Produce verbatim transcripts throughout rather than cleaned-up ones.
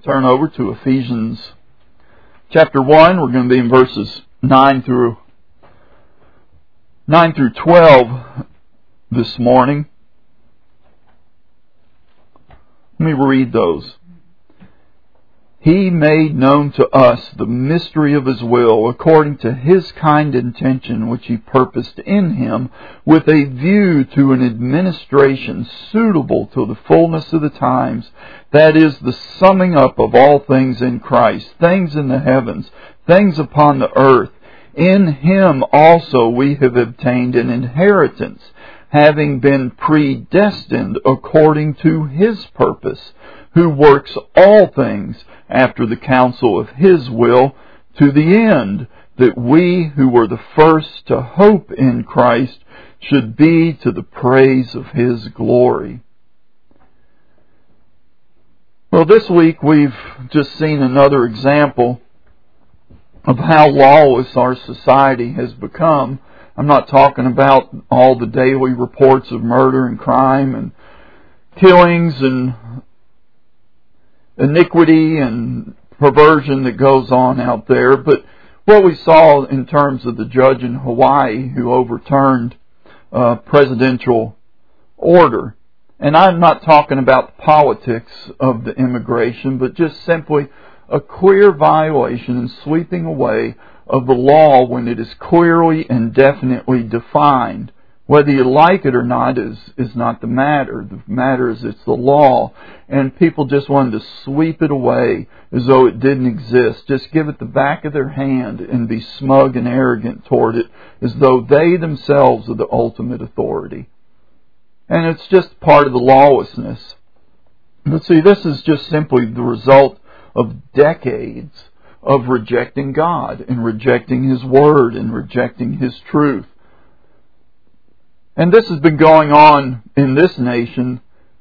turn over to Ephesians chapter one. We're going to be in verses nine through nine through twelve this morning. Let me read those. He made known to us the mystery of His will, according to His kind intention, which He purposed in Him, with a view to an administration suitable to the fullness of the times, that is, the summing up of all things in Christ, things in the heavens, things upon the earth. In Him also we have obtained an inheritance, having been predestined according to His purpose, who works all things after the counsel of His will, to the end that we who were the first to hope in Christ should be to the praise of His glory. Well, this week we've just seen another example of how lawless our society has become. I'm not talking about all the daily reports of murder and crime and killings and iniquity and perversion that goes on out there, but what we saw in terms of the judge in Hawaii who overturned uh, presidential order. And I'm not talking about the politics of the immigration, but just simply a clear violation and sweeping away of the law when it is clearly and definitely defined. Whether you like it or not is, is not the matter. The matter is it's the law. And people just wanted to sweep it away as though it didn't exist. Just give it the back of their hand and be smug and arrogant toward it as though they themselves are the ultimate authority. And it's just part of the lawlessness. But see, this is just simply the result of decades of rejecting God and rejecting His Word and rejecting His truth. And this has been going on in this nation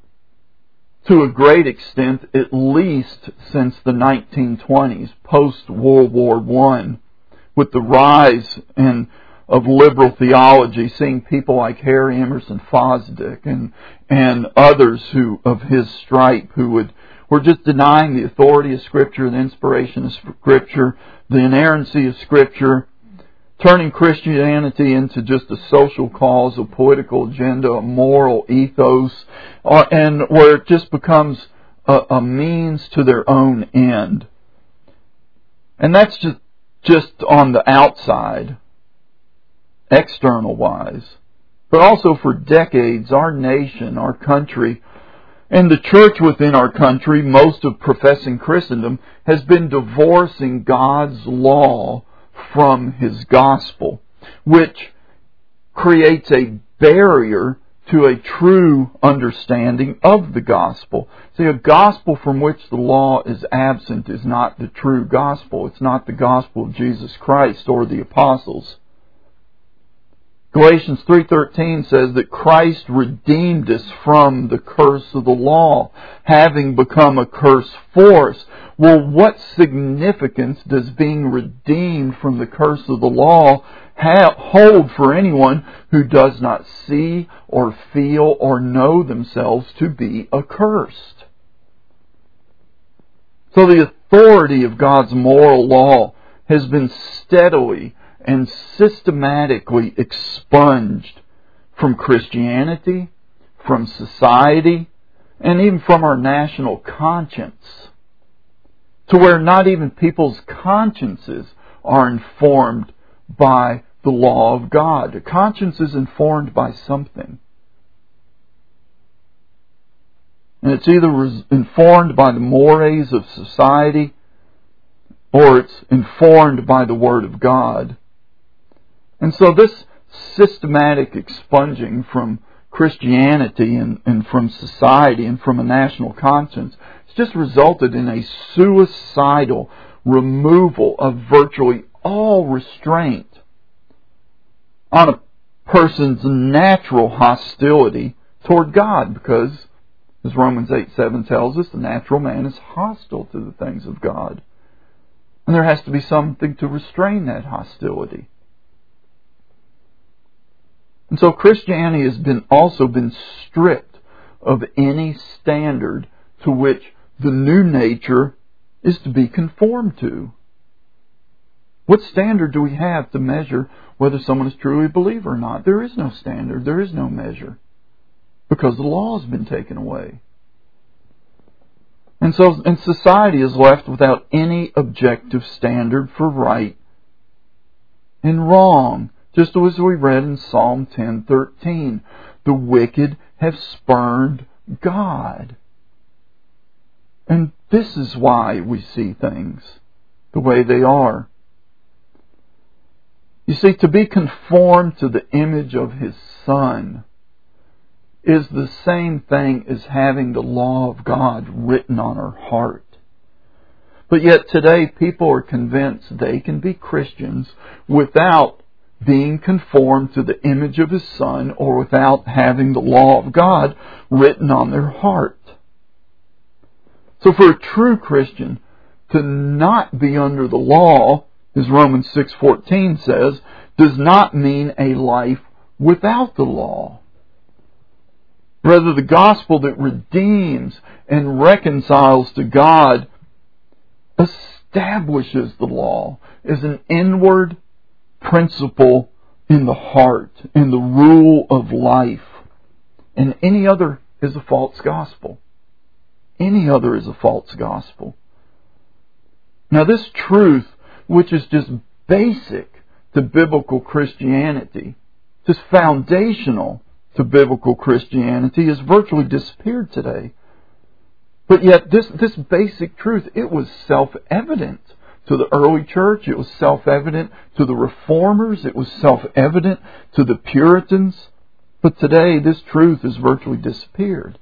to a great extent, at least since the nineteen twenties, post-World War One, with the rise and of liberal theology, seeing people like Harry Emerson Fosdick and and others who of his stripe who would were just denying the authority of Scripture, the inspiration of Scripture, the inerrancy of Scripture, turning Christianity into just a social cause, a political agenda, a moral ethos, uh, and where it just becomes a, a means to their own end. And that's just, just on the outside, external-wise. But also for decades, our nation, our country, and the church within our country, most of professing Christendom, has been divorcing God's law from His gospel, which creates a barrier to a true understanding of the gospel. See, a gospel from which the law is absent is not the true gospel. It's not the gospel of Jesus Christ or the apostles. Galatians three thirteen says that Christ redeemed us from the curse of the law, having become a curse for us. Well, what significance does being redeemed from the curse of the law have, hold for anyone who does not see or feel or know themselves to be accursed? So the authority of God's moral law has been steadily and systematically expunged from Christianity, from society, and even from our national conscience, to where not even people's consciences are informed by the law of God. A conscience is informed by something. And it's either informed by the mores of society, or it's informed by the Word of God. And so this systematic expunging from Christianity and, and from society and from a national conscience has just resulted in a suicidal removal of virtually all restraint on a person's natural hostility toward God, because, as Romans eight seven tells us, the natural man is hostile to the things of God. And there has to be something to restrain that hostility. And so Christianity has been also been stripped of any standard to which the new nature is to be conformed to. What standard do we have to measure whether someone is truly a believer or not? There is no standard. There is no measure. Because the law has been taken away. And so and society is left without any objective standard for right and wrong. Just as we read in Psalm ten thirteen. The wicked have spurned God. And this is why we see things the way they are. You see, to be conformed to the image of His Son is the same thing as having the law of God written on our heart. But yet today people are convinced they can be Christians without being conformed to the image of His Son or without having the law of God written on their heart. So for a true Christian to not be under the law, as Romans six fourteen says, does not mean a life without the law. Rather, the gospel that redeems and reconciles to God establishes the law as an inward principle in the heart, in the rule of life. And any other is a false gospel. Any other is a false gospel. Now this truth, which is just basic to biblical Christianity, just foundational to biblical Christianity, has virtually disappeared today. But yet this, this basic truth, it was self-evident to the early church. It was self-evident to the reformers. It was self-evident to the Puritans. But today this truth has virtually disappeared.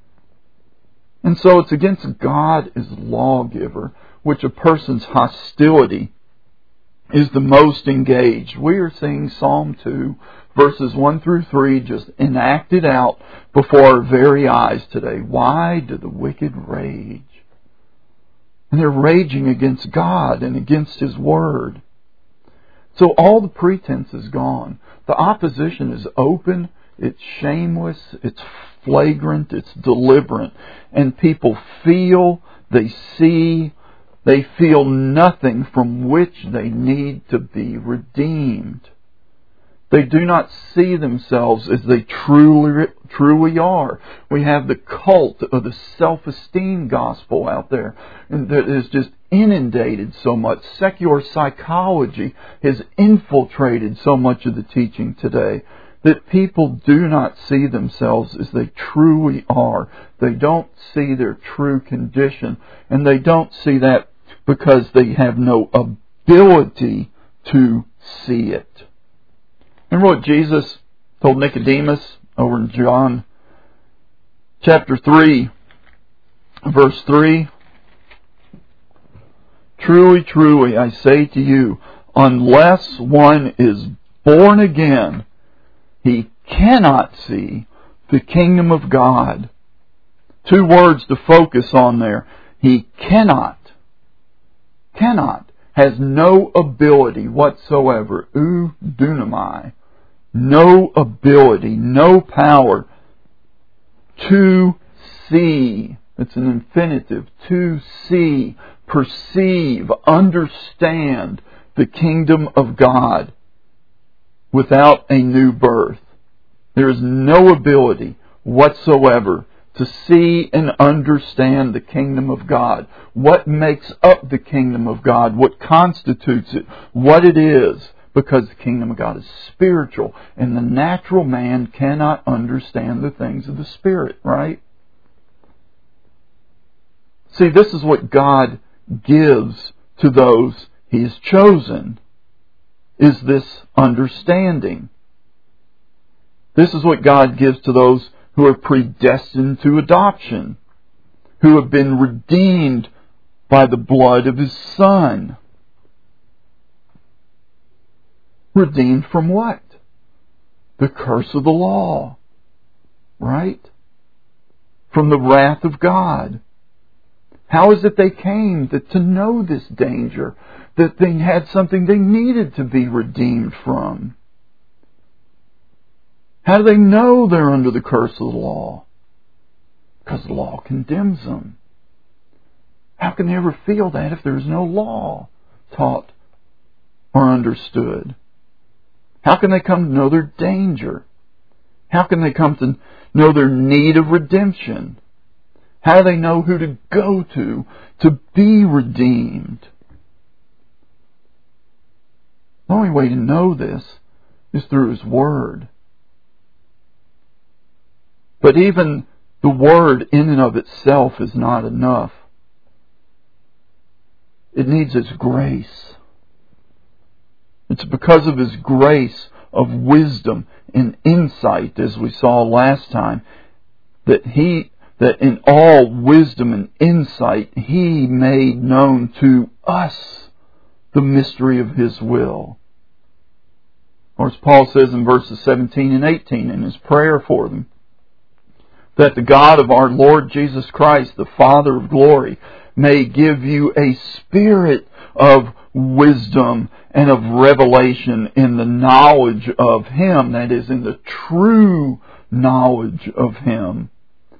And so it's against God as lawgiver which a person's hostility is the most engaged. We are seeing Psalm two, verses one through three, just enacted out before our very eyes today. Why do the wicked rage? And they're raging against God and against His Word. So all the pretense is gone. The opposition is open, it's shameless, it's flagrant, it's deliberate. And people feel, they see, they feel nothing from which they need to be redeemed. They do not see themselves as they truly truly are. We have the cult of the self-esteem gospel out there, and that is just inundated so much. Secular psychology has infiltrated so much of the teaching today that people do not see themselves as they truly are. They don't see their true condition, and they don't see that because they have no ability to see it. Remember what Jesus told Nicodemus over in John chapter three, verse three? Truly, truly, I say to you, unless one is born again, he cannot see the kingdom of God. Two words to focus on there. He cannot. Cannot. Has no ability whatsoever. Eu dunamai. No ability, no power to see. It's an infinitive. To see, perceive, understand the kingdom of God without a new birth. There is no ability whatsoever to see and understand the kingdom of God. What makes up the kingdom of God? What constitutes it? What it is? Because the kingdom of God is spiritual, and the natural man cannot understand the things of the Spirit, right? See, this is what God gives to those He has chosen, is this understanding. This is what God gives to those who are predestined to adoption, who have been redeemed by the blood of His Son. Redeemed from what? The curse of the law. Right? From the wrath of God. How is it they came that to know this danger? That they had something they needed to be redeemed from? How do they know they're under the curse of the law? Because the law condemns them. How can they ever feel that if there's no law taught or understood? How can they come to know their danger? How can they come to know their need of redemption? How do they know who to go to to be redeemed? The only way to know this is through His Word. But even the Word in and of itself is not enough. It needs His grace. It's because of His grace of wisdom and insight, as we saw last time, that He, that in all wisdom and insight, He made known to us the mystery of His will. Or as Paul says in verses seventeen and eighteen in his prayer for them, that the God of our Lord Jesus Christ, the Father of glory, may give you a spirit of wisdom and of revelation in the knowledge of Him, that is, in the true knowledge of Him.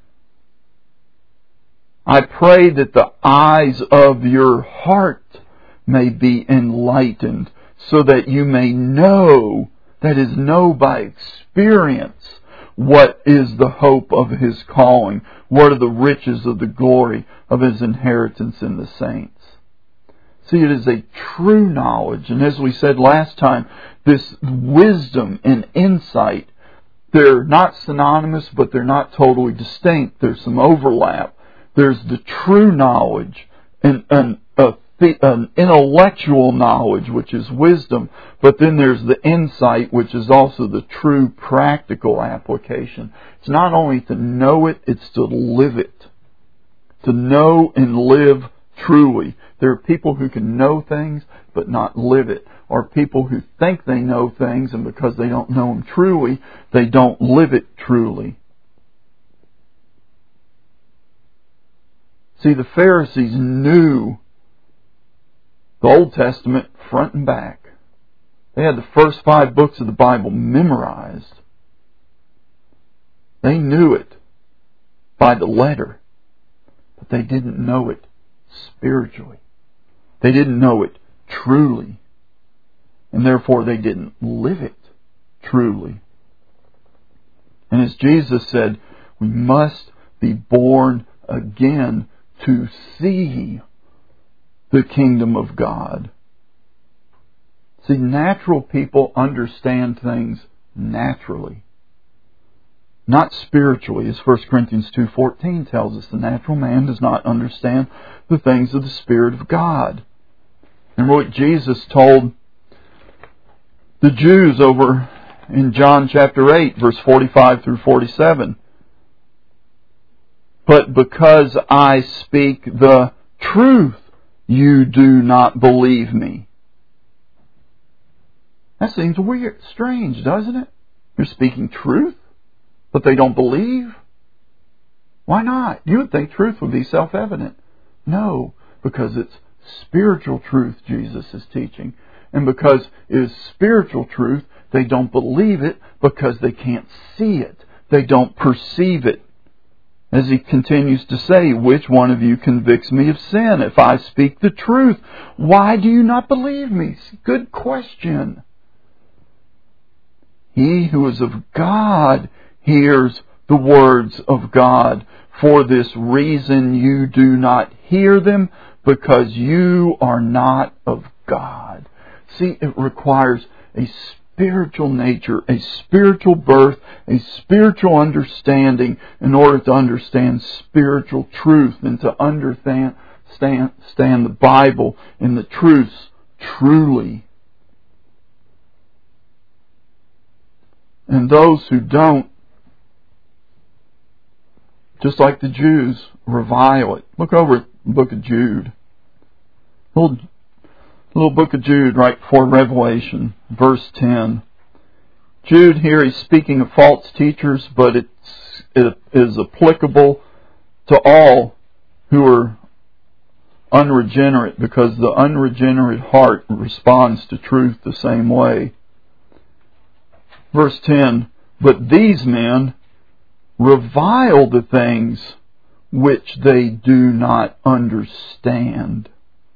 I pray that the eyes of your heart may be enlightened, so that you may know, that is, know by experience, what is the hope of His calling, what are the riches of the glory of His inheritance in the saints. See, it is a true knowledge, and as we said last time, this wisdom and insight, they're not synonymous, but they're not totally distinct. There's some overlap. There's the true knowledge and an, a, an intellectual knowledge, which is wisdom, but then there's the insight, which is also the true practical application. It's not only to know it, it's to live it. To know and live truly. There are people who can know things but not live it, or people who think they know things, and because they don't know them truly, they don't live it truly. See, the Pharisees knew the Old Testament front and back. They had the first five books of the Bible memorized. They knew it by the letter, but they didn't know it spiritually. They didn't know it truly, and therefore they didn't live it truly. And as Jesus said, we must be born again to see the kingdom of God. See, natural people understand things naturally, not spiritually, as First Corinthians two fourteen tells us. The natural man does not understand the things of the Spirit of God. And what Jesus told the Jews over in John chapter eight, verse forty-five through forty-seven. But because I speak the truth, you do not believe me. That seems weird, strange, doesn't it? You're speaking truth, but they don't believe? Why not? You would think truth would be self-evident. No, because it's spiritual truth Jesus is teaching. And because it is spiritual truth, they don't believe it because they can't see it. They don't perceive it. As he continues to say, which one of you convicts me of sin? If I speak the truth, why do you not believe me? Good question. He who is of God hears the words of God. For this reason you do not hear them, because you are not of God. See, it requires a spiritual nature, a spiritual birth, a spiritual understanding in order to understand spiritual truth and to understand stand, stand the Bible and the truths truly. And those who don't, just like the Jews, revile it. Look over at the book of Jude. Little, little book of Jude right before Revelation, verse ten. Jude here is speaking of false teachers, but it's, it is applicable to all who are unregenerate, because the unregenerate heart responds to truth the same way. Verse ten, but these men revile the things which they do not understand.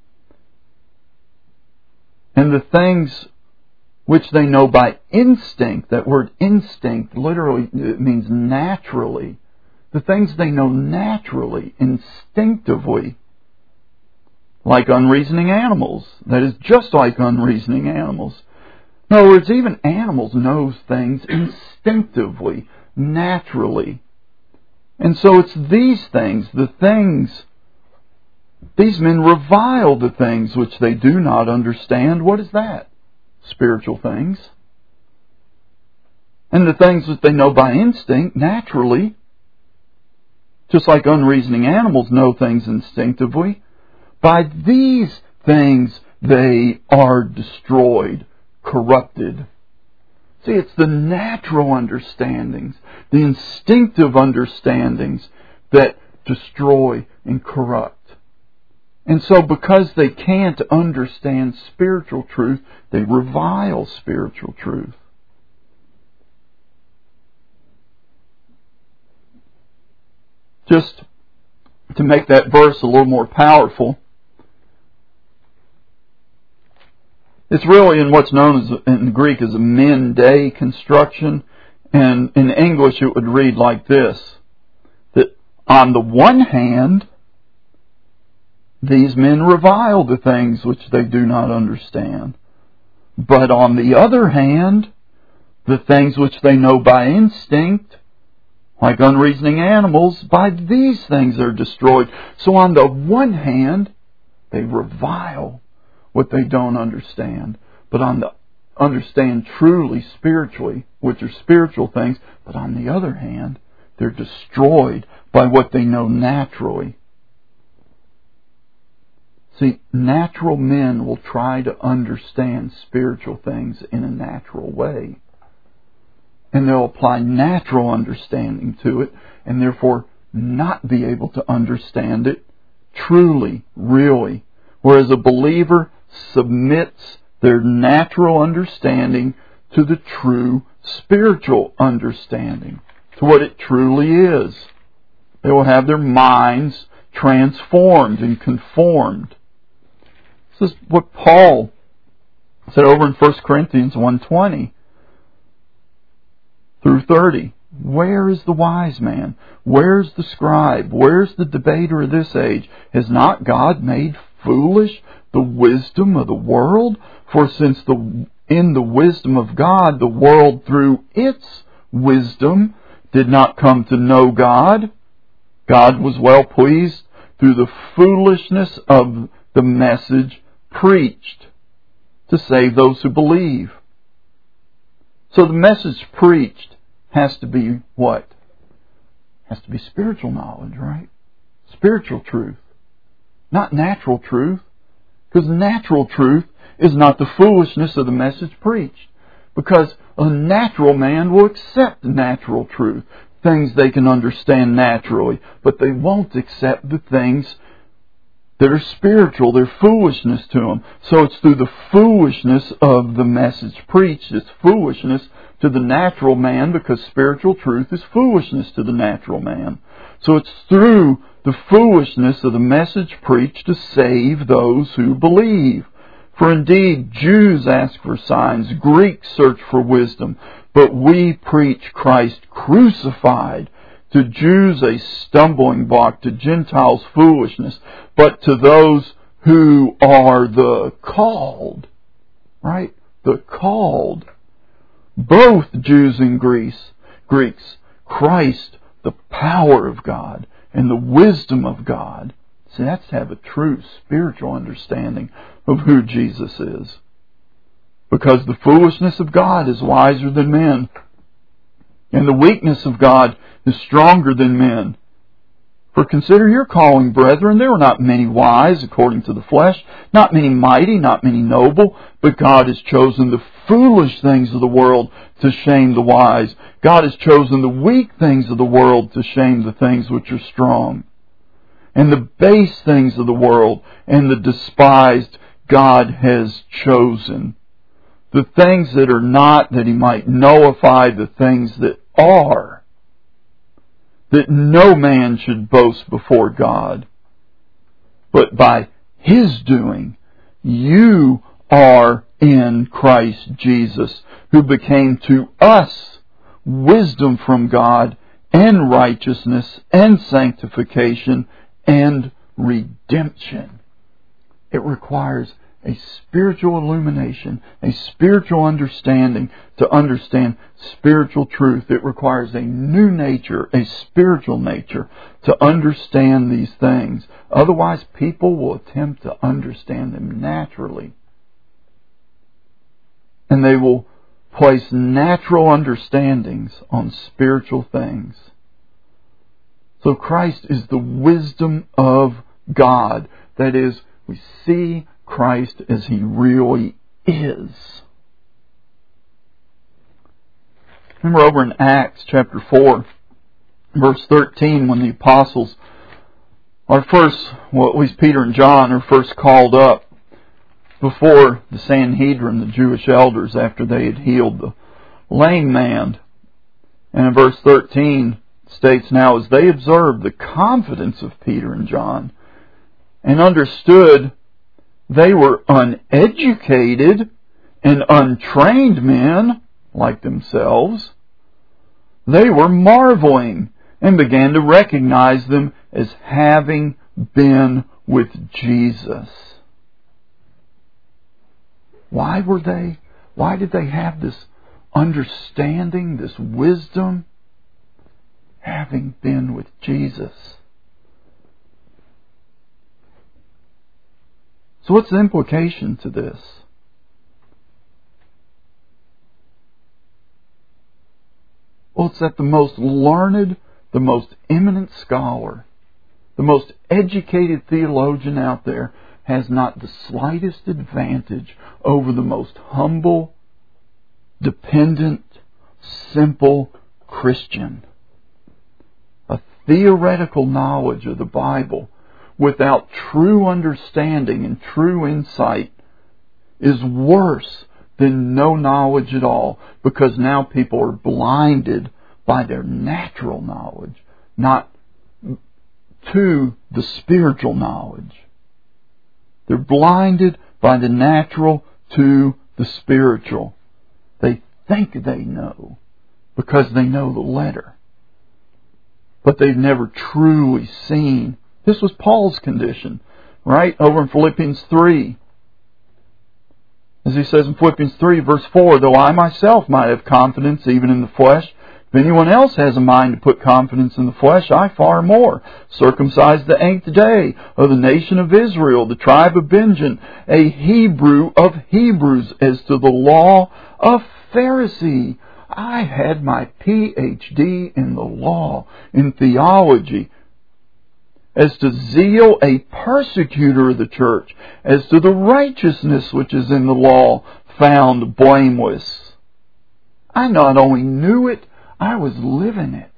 And the things which they know by instinct, that word instinct literally it means naturally. The things they know naturally, instinctively, like unreasoning animals. That is just like unreasoning animals. In other words, even animals know things instinctively, naturally. And so it's these things, the things, these men revile the things which they do not understand. What is that? Spiritual things. And the things that they know by instinct, naturally, just like unreasoning animals know things instinctively, by these things they are destroyed, corrupted. See, it's the natural understandings, the instinctive understandings that destroy and corrupt. And so because they can't understand spiritual truth, they revile spiritual truth. Just to make that verse a little more powerful, it's really in what's known as in Greek as a men-day construction, and in English it would read like this: that on the one hand, these men revile the things which they do not understand, but on the other hand, the things which they know by instinct, like unreasoning animals, by these things are destroyed. So on the one hand, they revile what they don't understand, but on the understand truly spiritually, which are spiritual things, but on the other hand, they're destroyed by what they know naturally. See, natural men will try to understand spiritual things in a natural way. And they'll apply natural understanding to it, and therefore not be able to understand it truly, really. Whereas a believer submits their natural understanding to the true spiritual understanding, to what it truly is. They will have their minds transformed and conformed. This is what Paul said over in First Corinthians one twenty through thirty. Where is the wise man? Where's the scribe? Where's the debater of this age? Has not God made foolish the wisdom of the world? For since the in the wisdom of God, the world through its wisdom did not come to know God, God was well pleased through the foolishness of the message preached to save those who believe. So the message preached has to be what? Has to be spiritual knowledge, right? Spiritual truth. Not natural truth. Because natural truth is not the foolishness of the message preached. Because a natural man will accept natural truth, things they can understand naturally, but they won't accept the things that are spiritual. They're foolishness to them. So it's through the foolishness of the message preached. It's foolishness to the natural man because spiritual truth is foolishness to the natural man. So it's through the foolishness of the message preached to save those who believe. For indeed, Jews ask for signs, Greeks search for wisdom, but we preach Christ crucified. To Jews a stumbling block, to Gentiles foolishness, but to those who are the called, right? The called, both Jews and Greece, Greeks, Christ, the power of God and the wisdom of God. See, that's to have a true spiritual understanding of who Jesus is. Because the foolishness of God is wiser than men, and the weakness of God is stronger than men. For consider your calling, brethren. There were not many wise according to the flesh, not many mighty, not many noble, but God has chosen the foolish things of the world to shame the wise. God has chosen the weak things of the world to shame the things which are strong. And the base things of the world and the despised God has chosen. The things that are not, that He might nullify the things that are, that no man should boast before God, but by His doing you are in Christ Jesus, who became to us wisdom from God and righteousness and sanctification and redemption. It requires a spiritual illumination, a spiritual understanding to understand spiritual truth. It requires a new nature, a spiritual nature, to understand these things. Otherwise, people will attempt to understand them naturally. And they will place natural understandings on spiritual things. So Christ is the wisdom of God. That is, we see Christ as He really is. Remember over in Acts chapter four, verse thirteen, when the apostles are first, well, at least Peter and John are first called up before the Sanhedrin, the Jewish elders, after they had healed the lame man. And in verse thirteen it states, "Now as they observed the confidence of Peter and John, and understood they were uneducated and untrained men like themselves, they were marveling and began to recognize them as having been with Jesus." Why were they? Why did they have this understanding, this wisdom? Having been with Jesus. So what's the implication to this? Well, it's that the most learned, the most eminent scholar, the most educated theologian out there has not the slightest advantage over the most humble, dependent, simple Christian. A theoretical knowledge of the Bible without true understanding and true insight is worse than no knowledge at all, because now people are blinded by their natural knowledge, not to the spiritual knowledge. They're blinded by the natural to the spiritual. They think they know because they know the letter, but they've never truly seen. This was Paul's condition, right? Over in Philippians three. As he says in Philippians three, verse four, "Though I myself might have confidence even in the flesh, if anyone else has a mind to put confidence in the flesh, I far more. Circumcised the eighth day, of the nation of Israel, the tribe of Benjamin, a Hebrew of Hebrews, as to the law, a Pharisee. I had my P H D in the law, in theology. As to zeal, a persecutor of the church. As to the righteousness which is in the law, found blameless." I not only knew it, I was living it.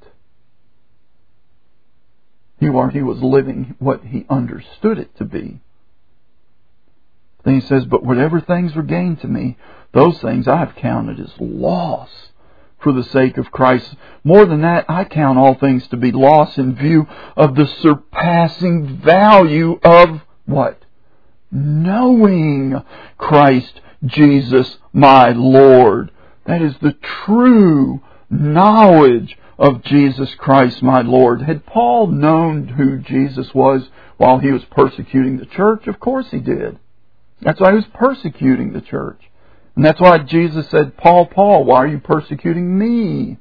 He was living what he understood it to be. Then he says, "But whatever things were gained to me, those things I have counted as loss for the sake of Christ. More than that, I count all things to be loss in view of the surpassing value of" what? "Knowing Christ Jesus my Lord." That is the true knowledge of Jesus Christ my Lord. Had Paul known who Jesus was while he was persecuting the church? Of course he did. That's why he was persecuting the church. And that's why Jesus said, "Paul, Paul, why are you persecuting me?"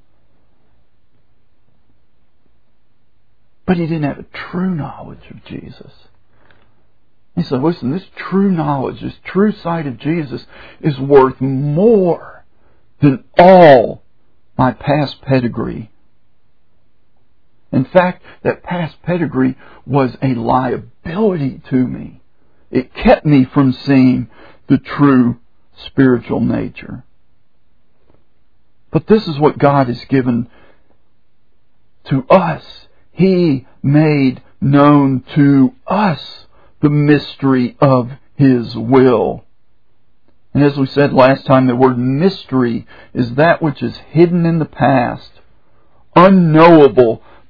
But he didn't have a true knowledge of Jesus. He said, listen, this true knowledge, this true sight of Jesus is worth more than all my past pedigree. In fact, that past pedigree was a liability to me. It kept me from seeing the true spiritual nature. But this is what God has given to us. He made known to us the mystery of His will. And as we said last time, the word mystery is that which is hidden in the past, unknowable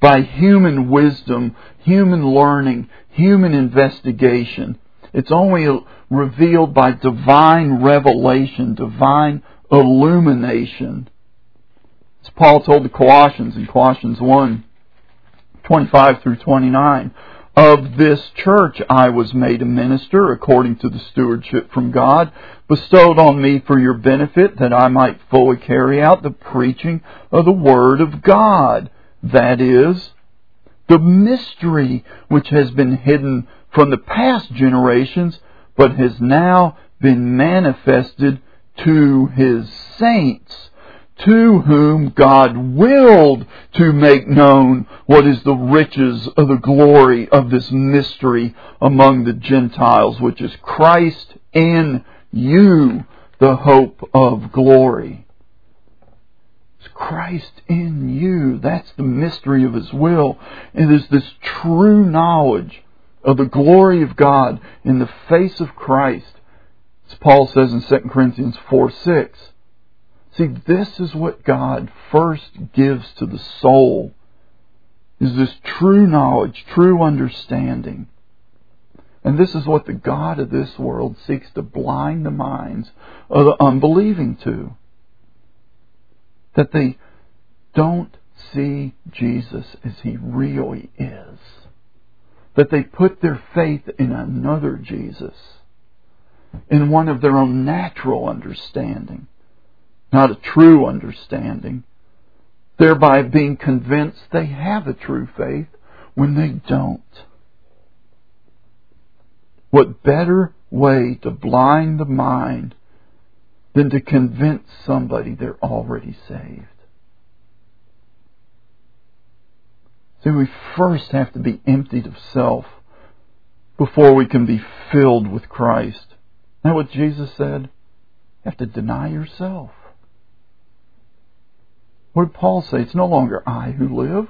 by human wisdom, human learning, human investigation. It's only revealed by divine revelation, divine illumination. As Paul told the Colossians in Colossians one, twenty-five through twenty-nine, "Of this church I was made a minister according to the stewardship from God, bestowed on me for your benefit, that I might fully carry out the preaching of the Word of God, that is, the mystery which has been hidden from the past generations, but has now been manifested to His saints, to whom God willed to make known what is the riches of the glory of this mystery among the Gentiles, which is Christ in you, the hope of glory." It's Christ in you. That's the mystery of His will. It is this true knowledge of the glory of God in the face of Christ. As Paul says in Second Corinthians four six. See, this is what God first gives to the soul, is this true knowledge, true understanding. And this is what the God of this world seeks to blind the minds of the unbelieving to. That they don't see Jesus as He really is. That they put their faith in another Jesus, in one of their own natural understanding, not a true understanding, thereby being convinced they have a true faith when they don't. What better way to blind the mind than to convince somebody they're already saved? See, we first have to be emptied of self before we can be filled with Christ. Isn't that what Jesus said? You have to deny yourself. What did Paul say? It's no longer I who live.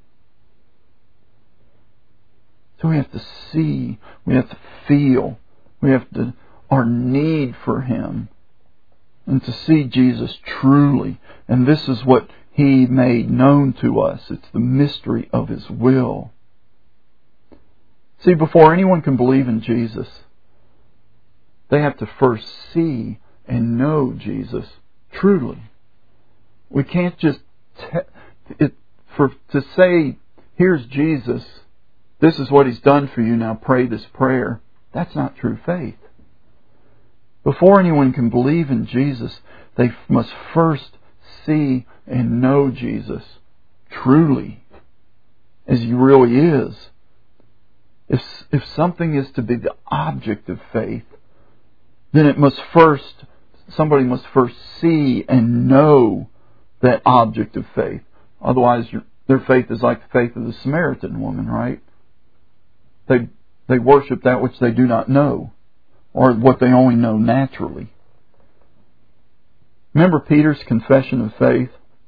So we have to see, we have to feel, we have to, our need for Him, and to see Jesus truly. And this is what He made known to us. It's the mystery of His will. See, before anyone can believe in Jesus, they have to first see and know Jesus truly. We can't just te- it, for to say, here's Jesus, this is what He's done for you, now pray this prayer. That's not true faith. Before anyone can believe in Jesus, they must first see and know Jesus truly as He really is. If, if something is to be the object of faith, then it must first, somebody must first see and know that object of faith. Otherwise, your, their faith is like the faith of the Samaritan woman, right? They they worship that which they do not know, or what they only know naturally. Remember Peter's confession of faith?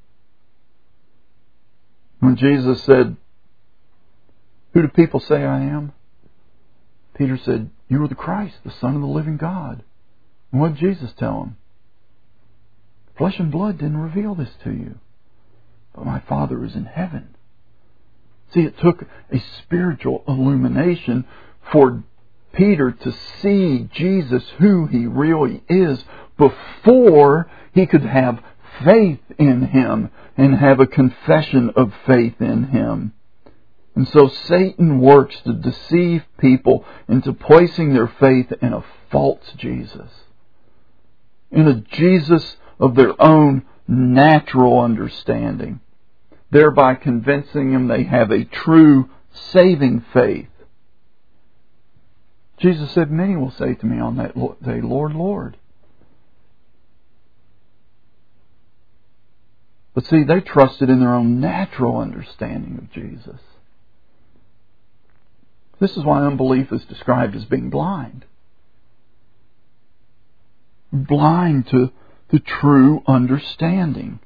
When Jesus said, "Who do people say I am?" Peter said, "You are the Christ, the Son of the living God." And what did Jesus tell him? "Flesh and blood didn't reveal this to you, but my Father is in heaven." See, it took a spiritual illumination for Peter to see Jesus, who He really is, before he could have faith in Him and have a confession of faith in Him. And so Satan works to deceive people into placing their faith in a false Jesus, in a Jesus of their own natural understanding, thereby convincing them they have a true saving faith. Jesus said, "Many will say to me on that day, Lord, Lord." But see, they trusted in their own natural understanding of Jesus. This is why unbelief is described as being blind. Blind to the true understanding.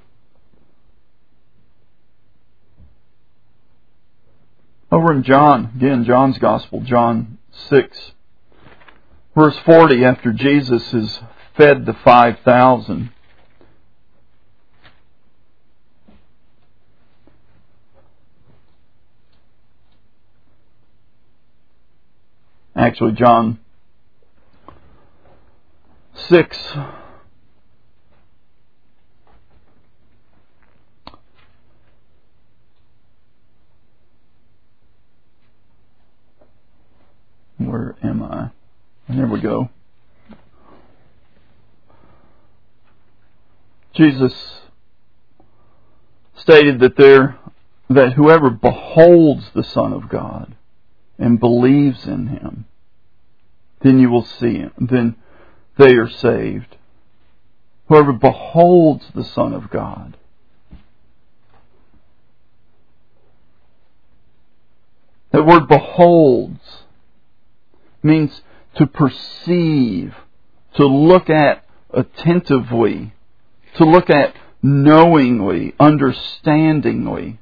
Over in John, again, John's Gospel, John six, verse forty, after Jesus has fed the five thousand, Actually, John six. Where am I? There we go. Jesus stated that there, that whoever beholds the Son of God and believes in Him, then you will see Him. Then they are saved. Whoever beholds the Son of God. That word beholds means to perceive, to look at attentively, to look at knowingly, understandingly.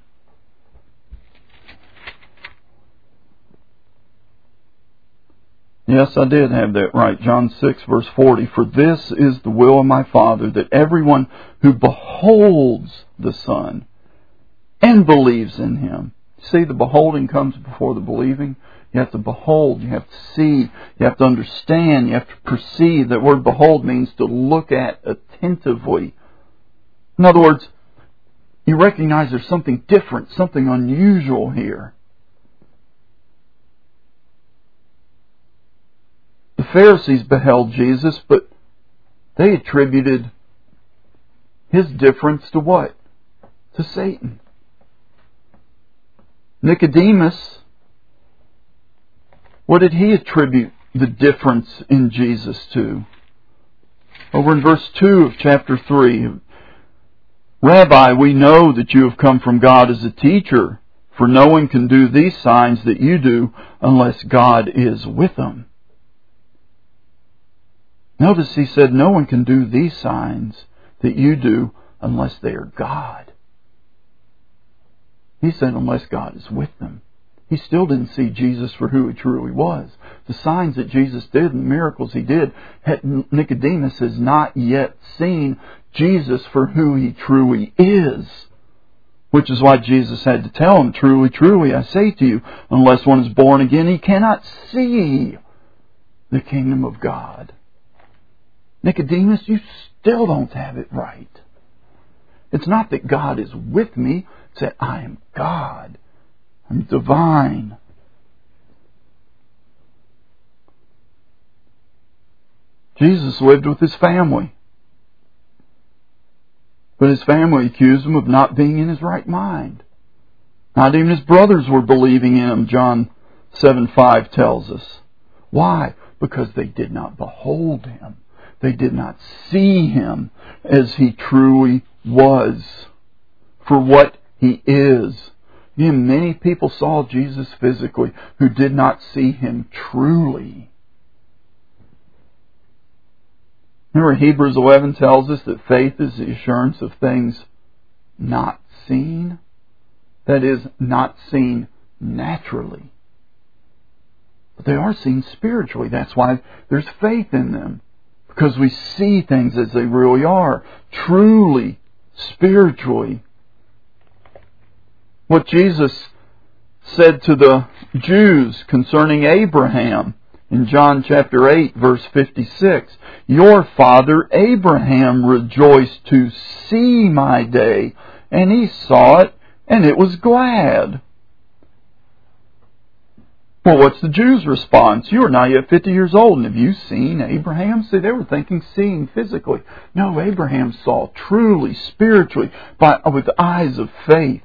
Yes, I did have that right. John six, verse forty. For this is the will of my Father, that everyone who beholds the Son and believes in Him. See, the beholding comes before the believing. You have to behold, you have to see, you have to understand, you have to perceive. That word behold means to look at attentively. In other words, you recognize there's something different, something unusual here. The Pharisees beheld Jesus, but they attributed His difference to what? To Satan. Nicodemus, what did he attribute the difference in Jesus to? Over in verse two of chapter three, Rabbi, we know that you have come from God as a teacher, for no one can do these signs that you do unless God is with them. Notice he said no one can do these signs that you do unless they are God. He said unless God is with them. He still didn't see Jesus for who He truly was. The signs that Jesus did and the miracles He did, Nicodemus has not yet seen Jesus for who He truly is. Which is why Jesus had to tell him, truly, truly, I say to you, unless one is born again, he cannot see the kingdom of God. Nicodemus, you still don't have it right. It's not that God is with me, it's that I am God. I'm divine. Jesus lived with His family. But His family accused Him of not being in His right mind. Not even His brothers were believing in Him, John seven five tells us. Why? Because they did not behold Him. They did not see Him as He truly was, for what He is. Again, many people saw Jesus physically who did not see Him truly. Remember, Hebrews eleven tells us that faith is the assurance of things not seen. That is, not seen naturally. But they are seen spiritually. That's why there's faith in them. Because we see things as they really are. Truly, spiritually. What Jesus said to the Jews concerning Abraham in John chapter eight, verse fifty-six. Your father Abraham rejoiced to see my day, and he saw it, and it was glad. Well, what's the Jews' response? You are not yet fifty years old, and have you seen Abraham? See, they were thinking seeing physically. No, Abraham saw truly, spiritually, by, with eyes of faith.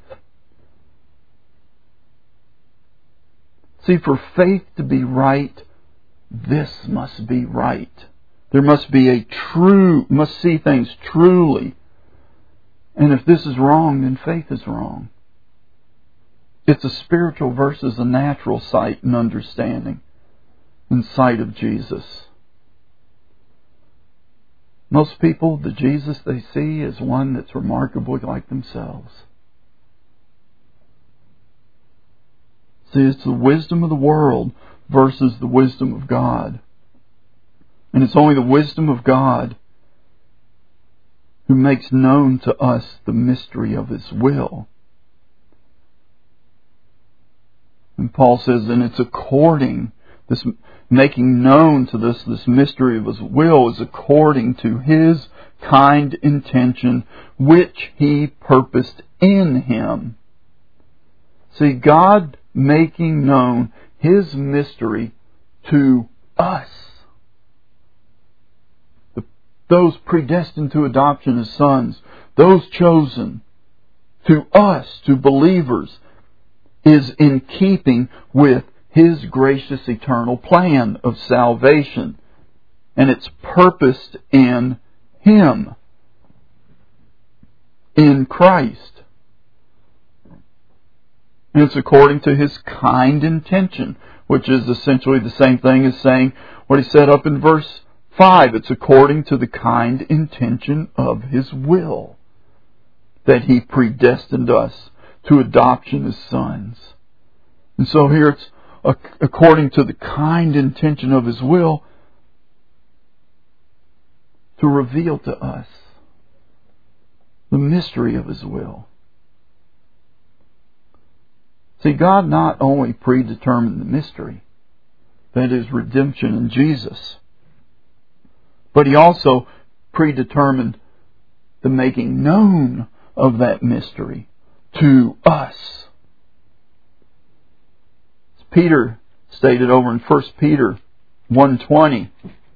See, for faith to be right, this must be right. There must be a true, must see things truly. And if this is wrong, then faith is wrong. It's a spiritual versus a natural sight and understanding and sight of Jesus. Most people, the Jesus they see is one that's remarkably like themselves. See, it's the wisdom of the world versus the wisdom of God. And it's only the wisdom of God who makes known to us the mystery of His will. And Paul says, and it's according, this making known to this, this mystery of His will is according to His kind intention, which He purposed in Him. See, God making known His mystery to us. The, those predestined to adoption as sons, those chosen to us, to believers, is in keeping with His gracious eternal plan of salvation. And it's purposed in Him, in Christ. And it's according to His kind intention, which is essentially the same thing as saying what He said up in verse five. It's according to the kind intention of His will that He predestined us to adoption as sons. And so here it's according to the kind intention of His will to reveal to us the mystery of His will. See, God not only predetermined the mystery, that is redemption in Jesus, but He also predetermined the making known of that mystery to us. As Peter stated over in First Peter one twenty,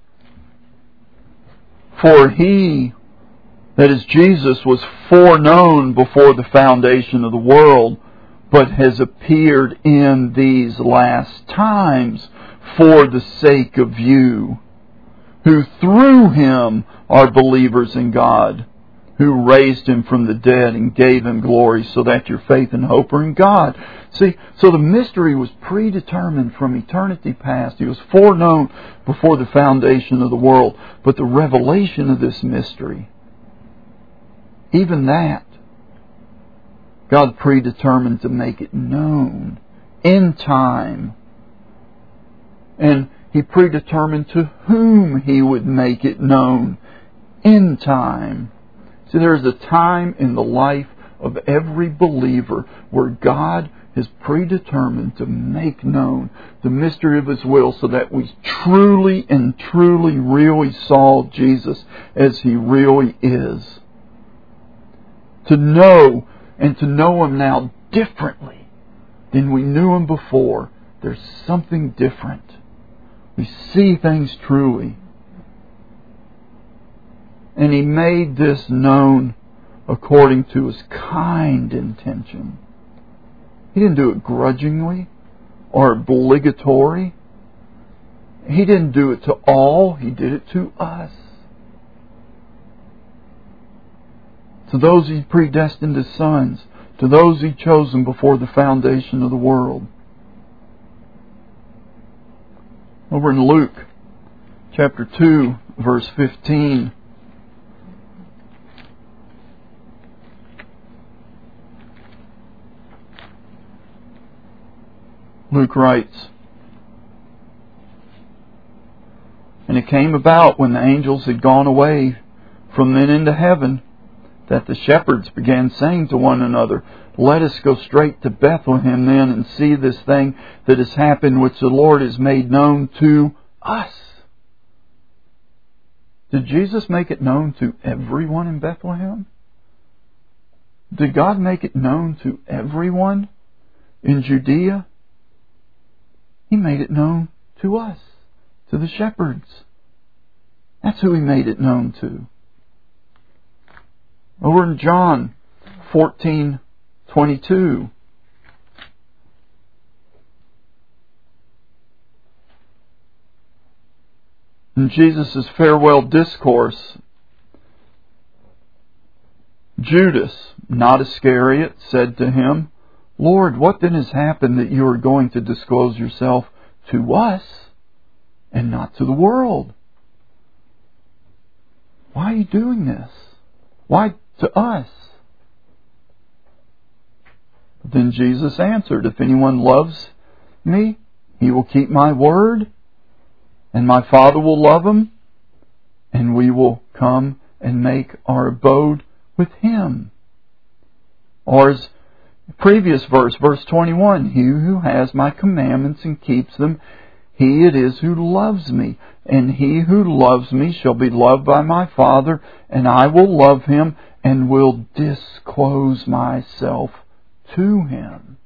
for He, that is Jesus, was foreknown before the foundation of the world, but has appeared in these last times for the sake of you, who through Him are believers in God, who raised Him from the dead and gave Him glory, so that your faith and hope are in God. See, so the mystery was predetermined from eternity past. He was foreknown before the foundation of the world. But the revelation of this mystery, even that, God predetermined to make it known in time. And He predetermined to whom He would make it known in time. See, there is a time in the life of every believer where God has predetermined to make known the mystery of His will, so that we truly and truly really saw Jesus as He really is. To know and to know Him now differently than we knew Him before. There's something different. We see things truly. And He made this known according to His kind intention. He didn't do it grudgingly or obligatory. He didn't do it to all. He did it to us. To those He predestined as sons, to those He chosen before the foundation of the world. Over in Luke chapter two, verse fifteen. Luke writes, and it came about when the angels had gone away from men into heaven, that the shepherds began saying to one another, let us go straight to Bethlehem then and see this thing that has happened, which the Lord has made known to us. Did Jesus make it known to everyone in Bethlehem? Did God make it known to everyone in Judea? He made it known to us, to the shepherds. That's who He made it known to. Over in John fourteen twenty-two. In Jesus' farewell discourse, Judas, not Iscariot, said to Him, Lord, what then has happened that you are going to disclose yourself to us and not to the world? Why are you doing this? Why to us? Then Jesus answered, if anyone loves me, he will keep my word, and my Father will love him, and we will come and make our abode with him. Or as the previous verse, verse twenty-one, he who has my commandments and keeps them, He it is who loves me, and he who loves me shall be loved by my Father, and I will love him and will disclose myself to him.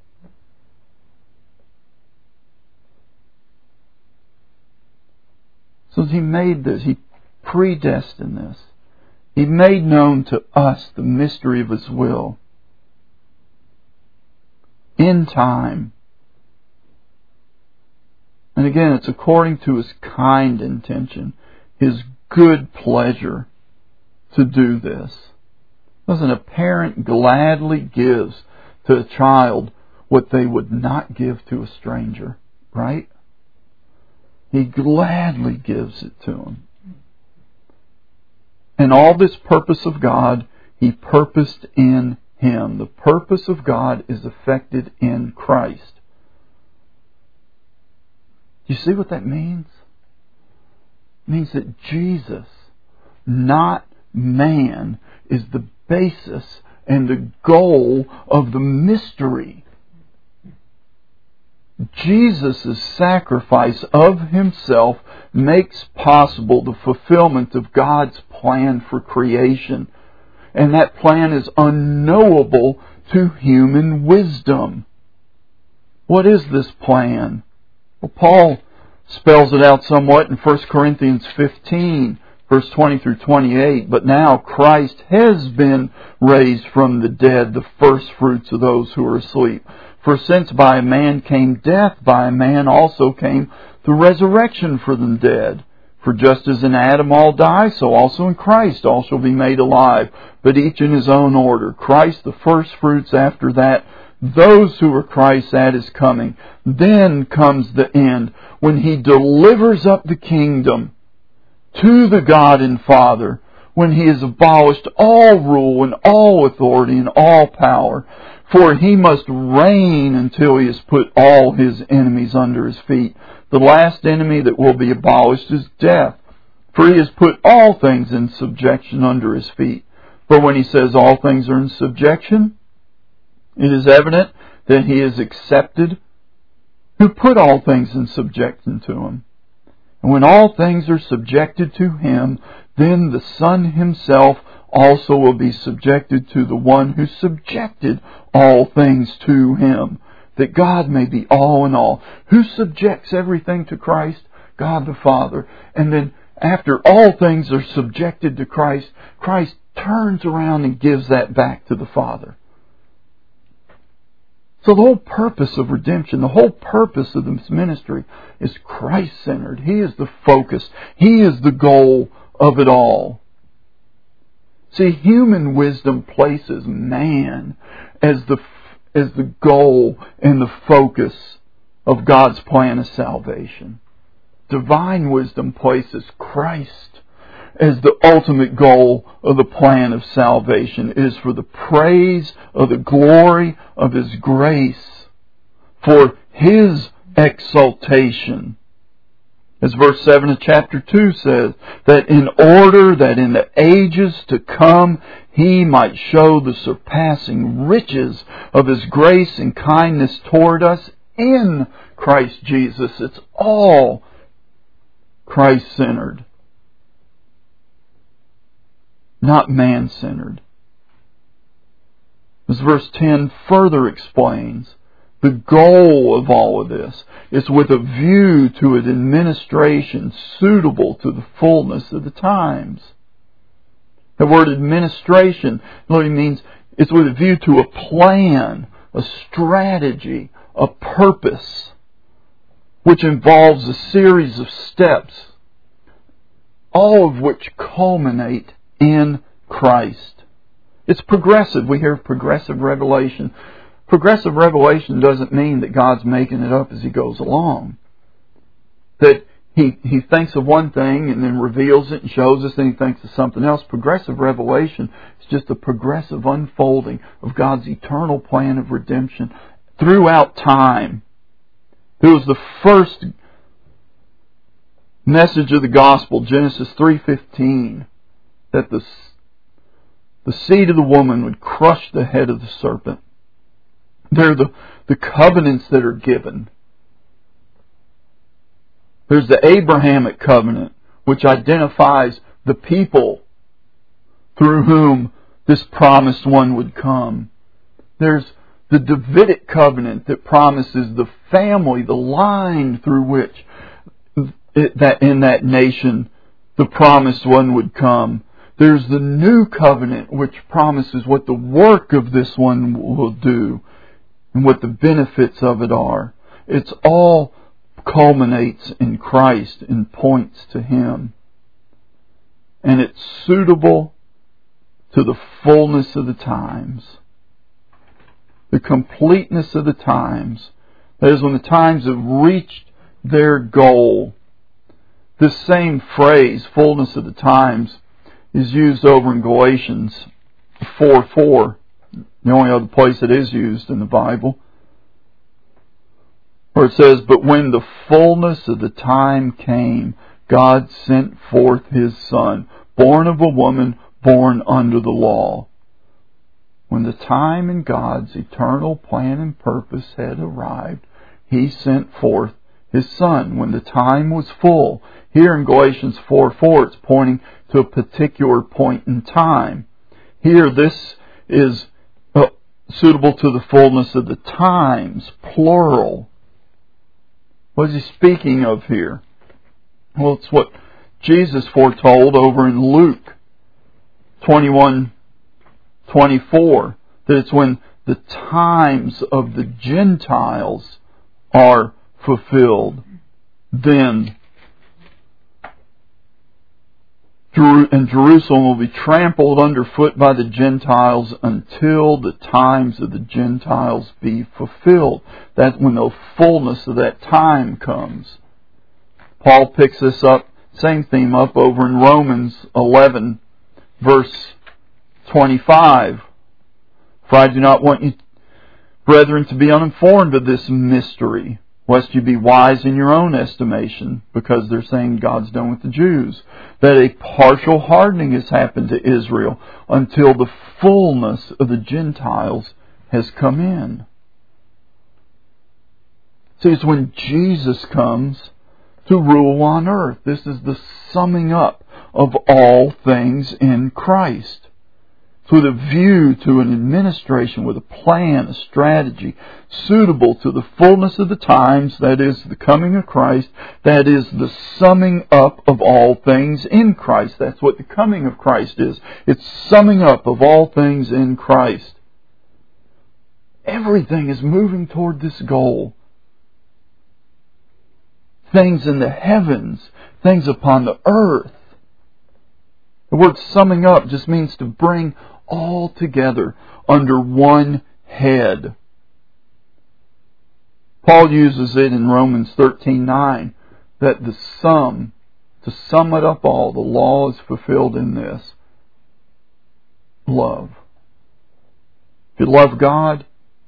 So he made this, he predestined this. He made known to us the mystery of his will in time. And again, it's according to his kind intention, his good pleasure to do this. Listen, a parent gladly gives to a child what they would not give to a stranger, right? He gladly gives it to him. And all this purpose of God, he purposed in him. The purpose of God is effected in Christ. Do you see what that means? It means that Jesus, not man, is the basis and the goal of the mystery. Jesus' sacrifice of himself makes possible the fulfillment of God's plan for creation. And that plan is unknowable to human wisdom. What is this plan? Well, Paul spells it out somewhat in First Corinthians fifteen, verse twenty through twenty-eight. But now Christ has been raised from the dead, the first fruits of those who are asleep. For since by a man came death, by a man also came the resurrection for the dead. For just as in Adam all die, so also in Christ all shall be made alive, but each in his own order. Christ the first fruits, after that those who are Christ's at his coming. Then comes the end, when he delivers up the kingdom to the God and Father, when he has abolished all rule and all authority and all power. For he must reign until he has put all his enemies under his feet. The last enemy that will be abolished is death. For he has put all things in subjection under his feet. For when he says all things are in subjection, it is evident that he is accepted who put all things in subjection to him. And when all things are subjected to him, then the Son himself also will be subjected to the one who subjected all things to him, that God may be all in all. Who subjects everything to Christ? God the Father. And then after all things are subjected to Christ, Christ turns around and gives that back to the Father. So the whole purpose of redemption, the whole purpose of this ministry is Christ-centered. He is the focus. He is the goal of it all. See, human wisdom places man as the as the goal and the focus of God's plan of salvation. Divine wisdom places Christ as the ultimate goal of the plan of salvation. It is for the praise of the glory of His grace, for His exaltation. As verse seven of chapter two says, that in order that in the ages to come He might show the surpassing riches of His grace and kindness toward us in Christ Jesus. It's all Christ-centered, not man-centered. As verse ten further explains, the goal of all of this is with a view to an administration suitable to the fullness of the times. The word administration literally means it's with a view to a plan, a strategy, a purpose, which involves a series of steps, all of which culminate in Christ. It's progressive. We hear progressive revelation. Progressive revelation doesn't mean that God's making it up as He goes along. That He, he thinks of one thing and then reveals it and shows us, and He thinks of something else. Progressive revelation is just a progressive unfolding of God's eternal plan of redemption throughout time. It was the first message of the gospel, Genesis three fifteen, that the, the seed of the woman would crush the head of the serpent. They're the, the covenants that are given. There's the Abrahamic covenant, which identifies the people through whom this promised one would come. There's the Davidic covenant that promises the family, the line through which it, that in that nation the promised one would come. There's the new covenant which promises what the work of this one will do and what the benefits of it are. It's all culminates in Christ and points to Him. And it's suitable to the fullness of the times. The completeness of the times. That is, when the times have reached their goal. This same phrase, fullness of the times, is used over in Galatians four four. The only other place it is used in the Bible. Where it says, "But when the fullness of the time came, God sent forth His Son, born of a woman, born under the law." When the time in God's eternal plan and purpose had arrived, He sent forth His Son. When the time was full. Here in Galatians four four, it's pointing to a particular point in time. Here, this is uh, suitable to the fullness of the times, plural. What is He speaking of here? Well, it's what Jesus foretold over in Luke twenty-one twenty-four, that it's when the times of the Gentiles are fulfilled, then and Jerusalem will be trampled underfoot by the Gentiles until the times of the Gentiles be fulfilled. That's when the fullness of that time comes. Paul picks this up, same theme up over in Romans eleven, verse twenty-five. "For I do not want you, brethren, to be uninformed of this mystery, lest you be wise in your own estimation," because they're saying God's done with the Jews, "that a partial hardening has happened to Israel until the fullness of the Gentiles has come in." See, it's when Jesus comes to rule on earth. This is the summing up of all things in Christ. With a view to an administration, with a plan, a strategy, suitable to the fullness of the times, that is, the coming of Christ, that is, the summing up of all things in Christ. That's what the coming of Christ is. It's summing up of all things in Christ. Everything is moving toward this goal. Things in the heavens, things upon the earth. The word summing up just means to bring all together under one head. Paul uses it in Romans thirteen nine, that the sum, to sum it up all, the law is fulfilled in this: love. If you love God,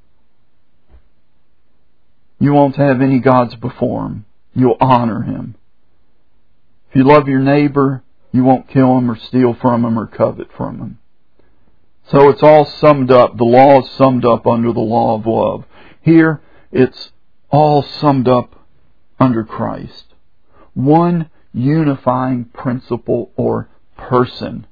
you won't have any gods before Him. You'll honor Him. If you love your neighbor, you won't kill him or steal from him or covet from him. So it's all summed up. The law is summed up under the law of love. Here, it's all summed up under Christ. One unifying principle or person.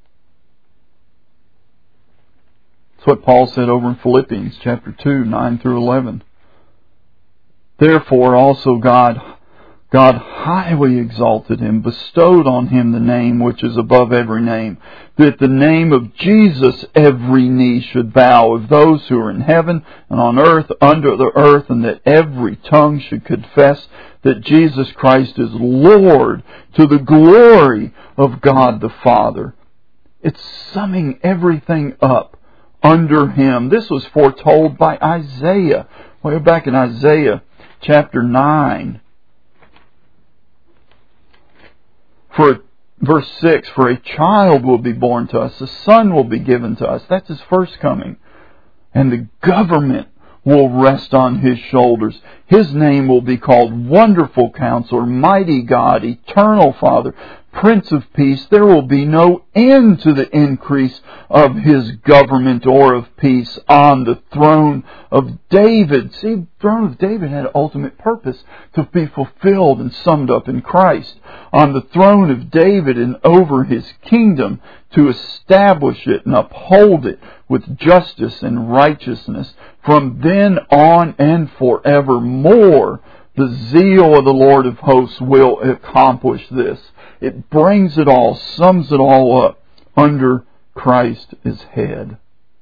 That's what Paul said over in Philippians chapter two, nine through eleven. "Therefore also God God highly exalted Him, bestowed on Him the name which is above every name, that at the name of Jesus every knee should bow, of those who are in heaven and on earth, under the earth, and that every tongue should confess that Jesus Christ is Lord, to the glory of God the Father." It's summing everything up under Him. This was foretold by Isaiah. Way back in Isaiah chapter nine. For verse six, "For a child will be born to us, a son will be given to us." That's His first coming. "And the government will rest on His shoulders. His name will be called Wonderful Counselor, Mighty God, Eternal Father, Prince of Peace, there will be no end to the increase of His government or of peace on the throne of David. See, the throne of David had ultimate purpose to be fulfilled and summed up in Christ. On the throne of David and over His kingdom, to establish it and uphold it with justice and righteousness from then on and forevermore. The zeal of the Lord of hosts will accomplish this. It brings it all, sums it all up under Christ as head.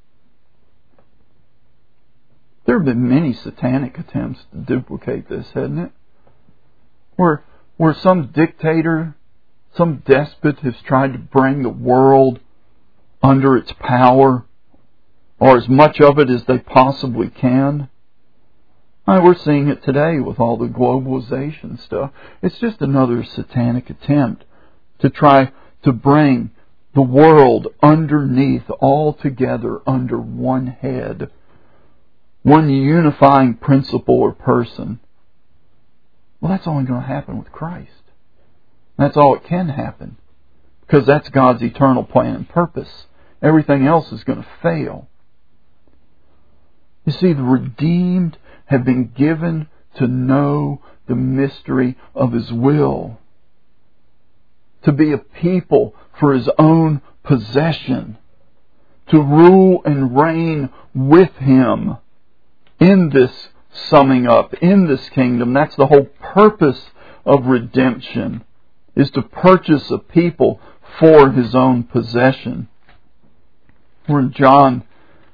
There have been many satanic attempts to duplicate this, hasn't it? Where, where some dictator, some despot has tried to bring the world under its power, or as much of it as they possibly can. I, we're seeing it today with all the globalization stuff. It's just another satanic attempt to try to bring the world underneath, all together under one head, one unifying principle or person. Well, that's only going to happen with Christ. That's all it can happen, because that's God's eternal plan and purpose. Everything else is going to fail. You see, the redeemed have been given to know the mystery of His will, to be a people for His own possession, to rule and reign with Him in this summing up, in this kingdom. That's the whole purpose of redemption, is to purchase a people for His own possession. We're in John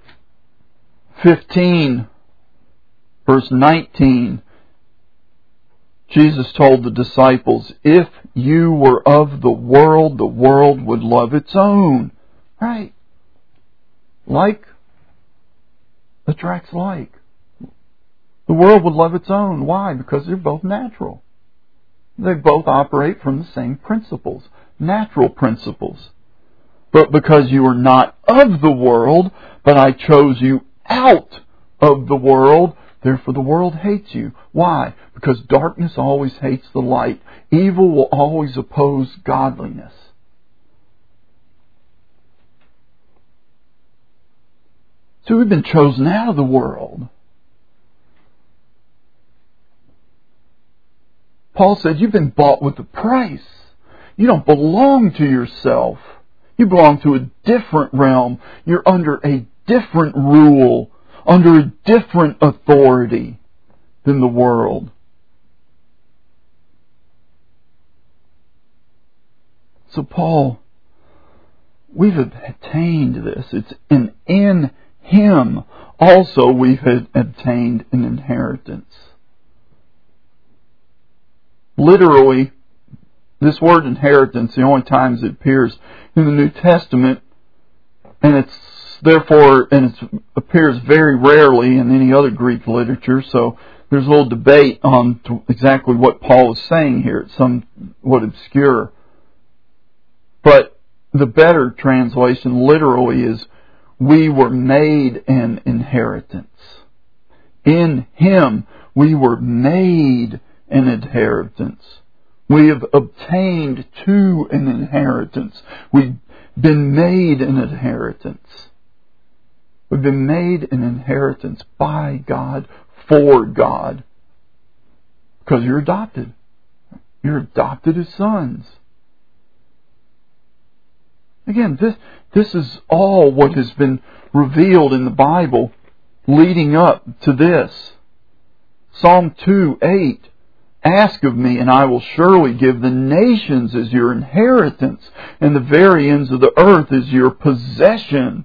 fifteen, verse nineteen. Jesus told the disciples, if you were of the world, the world would love its own. Right? Like attracts like. The world would love its own. Why? Because they're both natural. They both operate from the same principles, natural principles. But because you are not of the world, but I chose you out of the world, therefore the world hates you. Why? Because darkness always hates the light. Evil will always oppose godliness. So we've been chosen out of the world. Paul said, you've been bought with a price. You don't belong to yourself. You belong to a different realm. You're under a different rule, under a different authority than the world. So Paul, we've attained this. It's an in Him also we've obtained an inheritance. Literally, this word inheritance, the only times it appears in the New Testament, and it's therefore, and it appears very rarely in any other Greek literature, so there's a little debate on exactly what Paul is saying here. It's somewhat obscure. But the better translation literally is, we were made an inheritance. In Him we were made an inheritance. We have obtained to an inheritance. We've been made an inheritance. We've been made an inheritance by God, for God. Because you're adopted. You're adopted as sons. Again, this, this is all what has been revealed in the Bible leading up to this. Psalm two eight. Ask of me, and I will surely give the nations as your inheritance, and the very ends of the earth as your possession.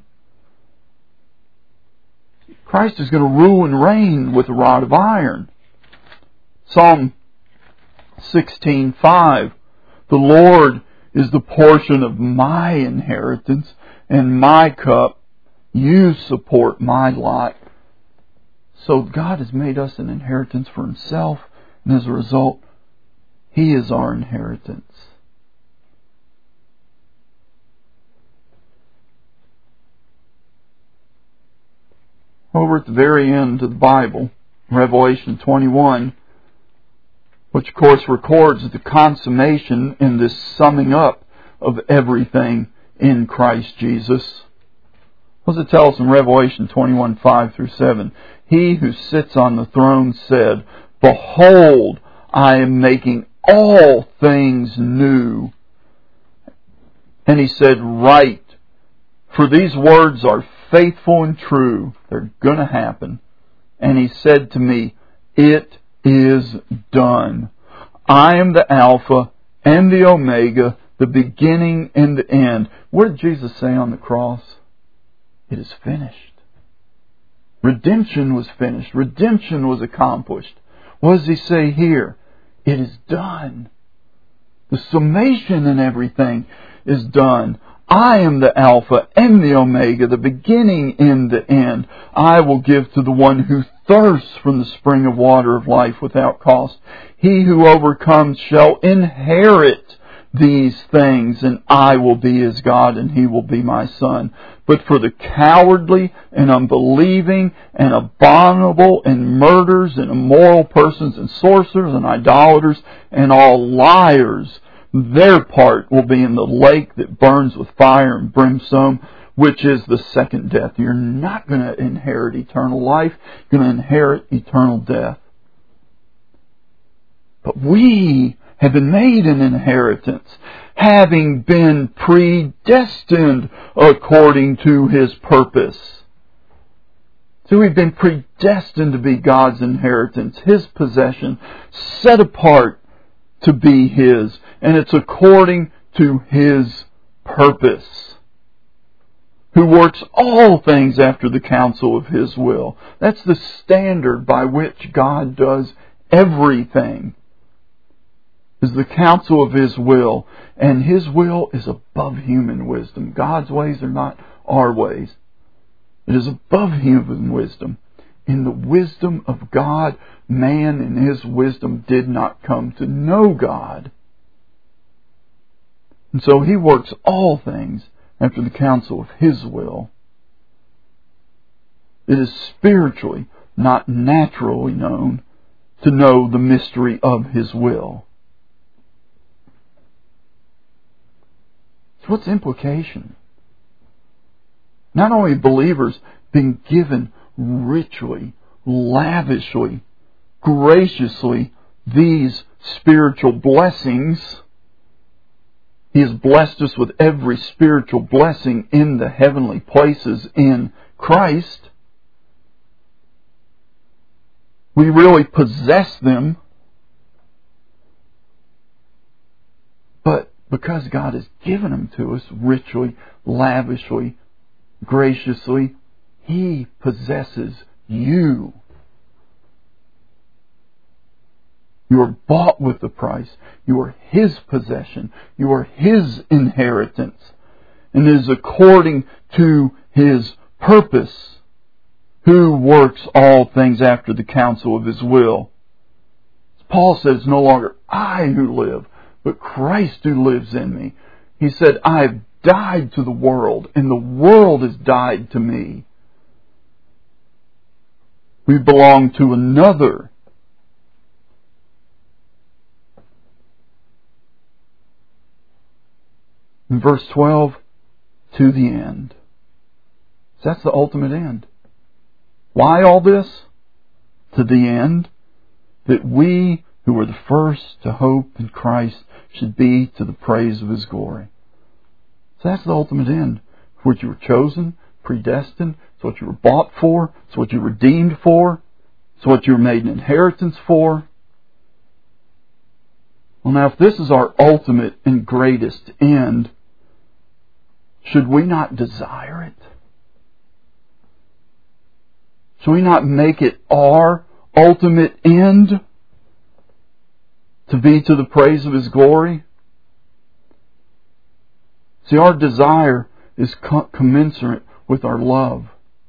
Christ is going to rule and reign with a rod of iron. Psalm sixteen five. The Lord is the portion of my inheritance and my cup. You support my lot. So God has made us an inheritance for Himself, and as a result, He is our inheritance. Over at the very end of the Bible, Revelation twenty-one, which of course records the consummation in this summing up of everything in Christ Jesus. What does it tell us in Revelation twenty-one, five through seven? He who sits on the throne said, Behold, I am making all things new. And he said, Write, for these words are faithful and true. They're going to happen. And he said to me, It is done. I am the Alpha and the Omega, the beginning and the end. What did Jesus say on the cross? It is finished. Redemption was finished. Redemption was accomplished. What does he say here? It is done. The summation in everything is done. I am the Alpha and the Omega, the beginning and the end. I will give to the one who thirsts from the spring of water of life without cost. He who overcomes shall inherit these things, and I will be his God, and he will be my son. But for the cowardly and unbelieving and abominable and murderers and immoral persons and sorcerers and idolaters and all liars, their part will be in the lake that burns with fire and brimstone, which is the second death. You're not going to inherit eternal life. You're going to inherit eternal death. But we have been made an inheritance, having been predestined according to His purpose. So we've been predestined to be God's inheritance, His possession, set apart to be His. And it's according to His purpose, who works all things after the counsel of His will. That's the standard by which God does everything, is the counsel of His will. And His will is above human wisdom. God's ways are not our ways. It is above human wisdom. In the wisdom of God, man in his wisdom did not come to know God. And so He works all things after the counsel of His will. It is spiritually, not naturally known, to know the mystery of His will. So what's the implication? Not only believers being given richly, lavishly, graciously these spiritual blessings. He has blessed us with every spiritual blessing in the heavenly places in Christ. We really possess them. But because God has given them to us richly, lavishly, graciously, He possesses you. You are bought with the price. You are His possession. You are His inheritance. And it is according to His purpose, who works all things after the counsel of His will. Paul says, it's no longer I who live, but Christ who lives in me. He said, I have died to the world, and the world has died to me. We belong to another. In verse twelve, to the end. So that's the ultimate end. Why all this? To the end that we who were the first to hope in Christ should be to the praise of His glory. So that's the ultimate end. It's what you were chosen, predestined. It's what you were bought for. It's what you were redeemed for. It's what you were made an inheritance for. Well, now, if this is our ultimate and greatest end, should we not desire it? Should we not make it our ultimate end to be to the praise of His glory? See, our desire is co- commensurate with our love.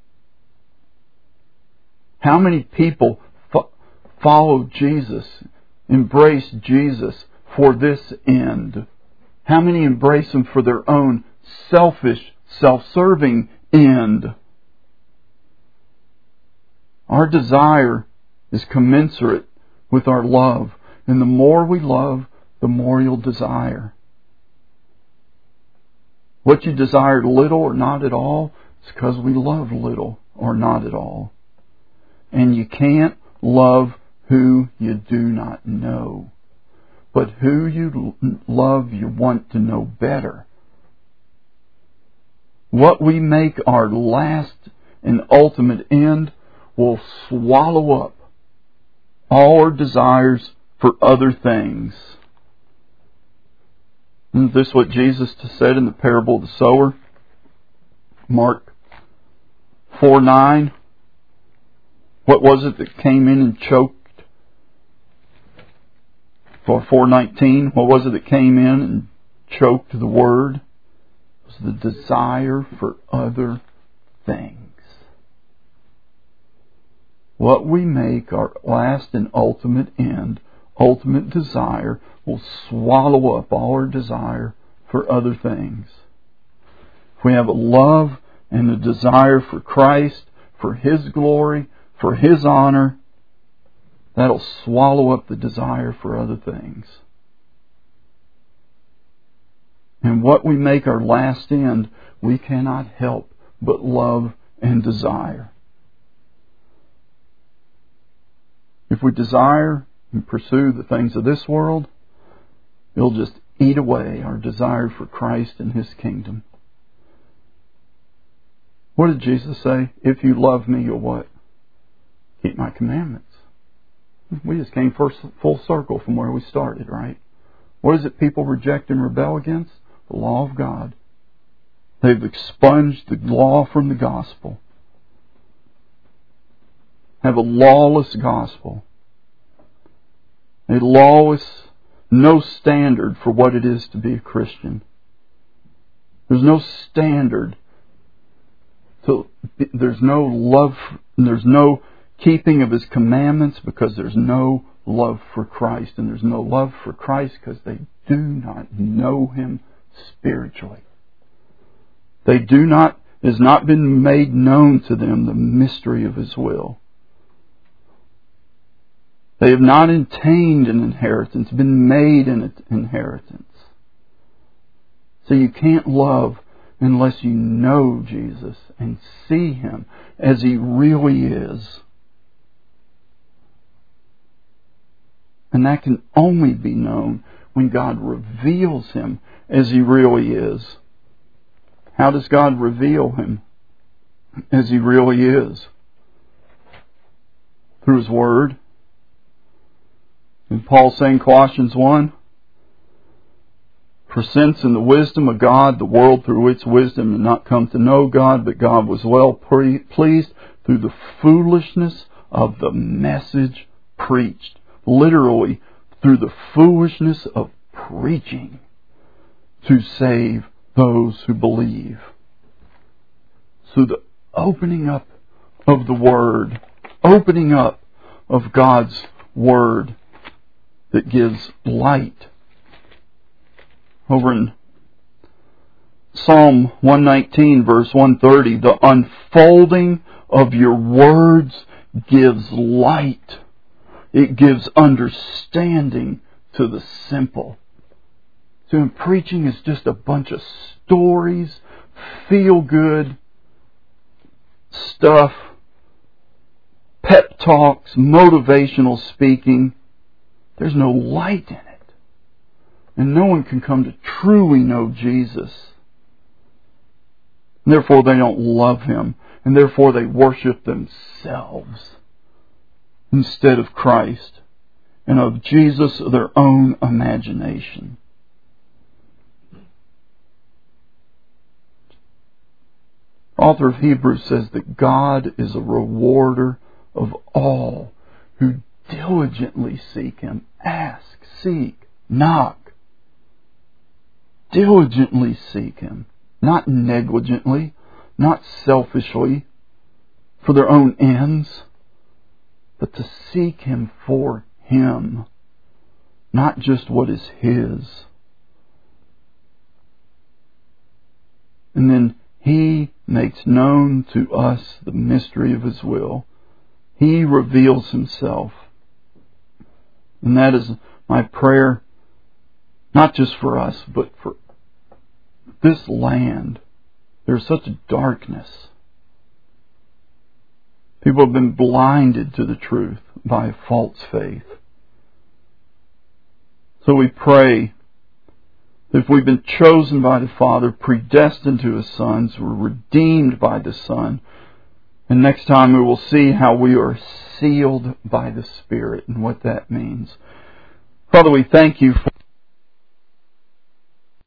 How many people fo- follow Jesus, embrace Jesus for this end? How many embrace Him for their own selfish, self-serving end? Our desire is commensurate with our love. And the more we love, the more you'll desire. What you desire little or not at all, it's because we love little or not at all. And you can't love who you do not know. But who you love, you want to know better. What we make our last and ultimate end will swallow up all our desires for other things. Isn't this what Jesus said in the parable of the sower? Mark four nine. What was it that came in and choked? For four nineteen. What was it that came in and choked the word? It was the desire for other things. What we make our last and ultimate end, ultimate desire, will swallow up all our desire for other things. If we have a love and a desire for Christ, for His glory, for His honor, that'll swallow up the desire for other things. And what we make our last end, we cannot help but love and desire. If we desire and pursue the things of this world, it'll just eat away our desire for Christ and His kingdom. What did Jesus say? If you love me, you'll what? Keep my commandments. We just came first full circle from where we started, right? What is it people reject and rebel against? The law of God. They've expunged the law from the gospel. Have a lawless gospel. A lawless, no standard for what it is to be a Christian. There's no standard. To, there's no love, there's no keeping of His commandments because there's no love for Christ. And there's no love for Christ because they do not know Him spiritually. They do not, it has not been made known to them the mystery of His will. They have not attained an inheritance, been made an inheritance. So you can't love unless you know Jesus and see Him as He really is. And that can only be known when God reveals Him as He really is. How does God reveal Him as He really is? Through His Word. And Paul saying Colossians one, for since in the wisdom of God, the world through its wisdom did not come to know God, but God was well pre- pleased through the foolishness of the message preached. Literally, through the foolishness of preaching to save those who believe. So the opening up of the Word, opening up of God's Word that gives light. Over in Psalm one nineteen, verse one thirty, the unfolding of your words gives light. It gives understanding to the simple. So in preaching is just a bunch of stories, feel-good stuff, pep talks, motivational speaking. There's no light in it. And no one can come to truly know Jesus. And therefore they don't love Him. And therefore they worship themselves instead of Christ and of Jesus of their own imagination. The author of Hebrews says that God is a rewarder of all who diligently seek Him. Ask, seek, knock. Diligently seek Him. Not negligently, not selfishly, for their own ends, but to seek Him for Him, not just what is His. And then He makes known to us the mystery of His will. He reveals Himself. And that is My prayer, not just for us, but for this land. There's such a darkness. People have been blinded to the truth by false faith. So we pray that if we've been chosen by the Father, predestined to His sons, we're redeemed by the Son, and next time we will see how we are sealed by the Spirit and what that means. Father, we thank You for